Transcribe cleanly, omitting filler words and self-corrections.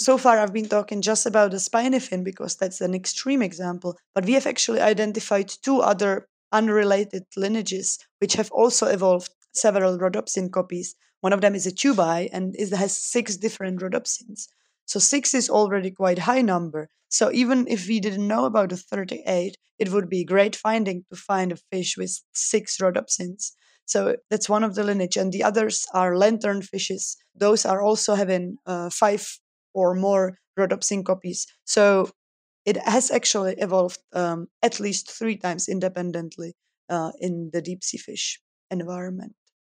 So far, I've been talking just about the spiny fin because that's an extreme example, but we have actually identified two other unrelated lineages which have also evolved several rhodopsin copies. One of them is a tubi and it has six different rhodopsins. So six is already quite high number. So even if we didn't know about the 38, it would be a great finding to find a fish with six rhodopsins. So that's one of the lineage, and the others are lantern fishes. Those are also having five or more rhodopsin copies. So it has actually evolved at least three times independently in the deep sea fish environment.